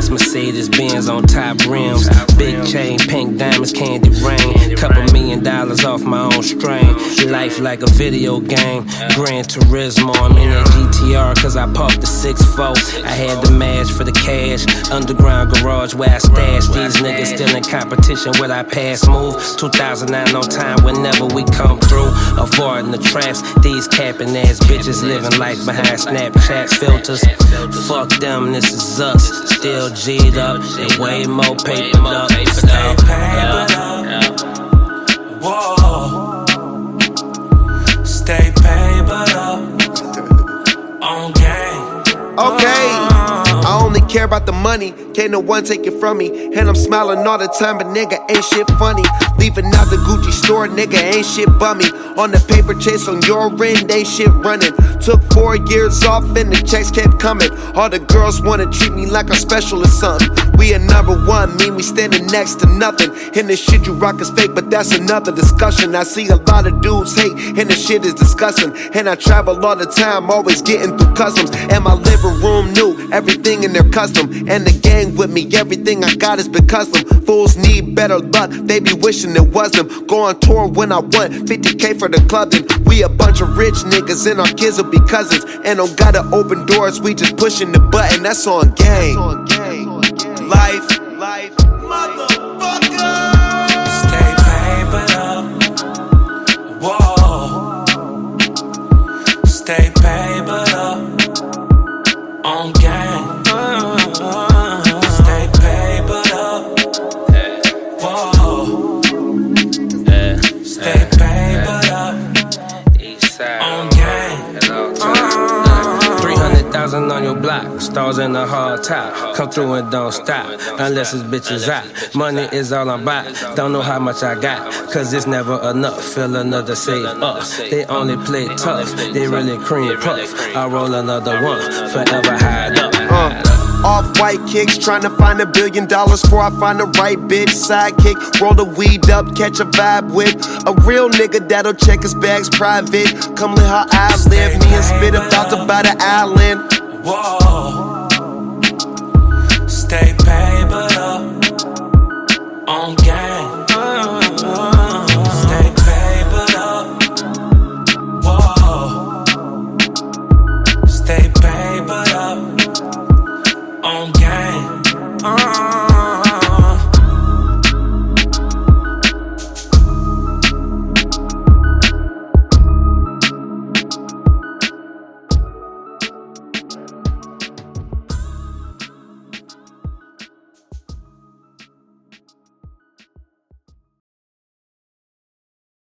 Ice Mercedes Benz on top rims. Big chain, pink diamonds, candy rain. Couple $1 million off my own strain. Life like a video game. Gran Turismo, I'm in that GTR cause I parked the 6'4". I had the mash for the cash. Underground garage where I stash. These niggas still in competition with our past move. 2009 on time whenever we come through. Avoiding the traps. These capping ass bitches living life behind Snapchat filters. Fuck them, this is us. Still G'd up. They way more papered up. Stay papered up. Whoa. Stay papered up. On game. Okay. I only care about the money, can't no one take it from me. And I'm smiling all the time, but nigga ain't shit funny. Leaving out the Gucci store, nigga ain't shit bummy. On the paper chase on your end, ain't shit running. Took 4 years off and the checks kept coming. All the girls wanna treat me like I'm special or something. We are #1, mean we standing next to nothing. And the shit you rock is fake, but that's another discussion. I see a lot of dudes hate, and the shit is disgusting. And I travel all the time, always getting through customs. And my living room new, everything in their custom. And the gang with me, everything I got is because them. Fools need better luck, they be wishing it was them. Go on tour when I want 50K for the club. Then we a bunch of rich niggas and our kids will be cousins. And don't gotta open doors, we just pushing the button, that's on gang. Life, motherfucker. Stay papered up. Whoa. Stay papered up. On game. Stay papered up. Whoa. Stay papered up. On game. 300,000 on your block, stars in the hard top. Come through and don't stop, unless it's bitches out. Money is all I'm about, don't know how much I got, cause it's never enough. Feel another save up, they only play tough, they really cream puff. I roll another one, forever hide up. Off-white kicks, trying to find $1 billion before I find the right bitch. Sidekick, roll the weed up, catch a vibe with a real nigga that'll check his bags private. Come let how I live, me and Spit about to buy the island. Whoa.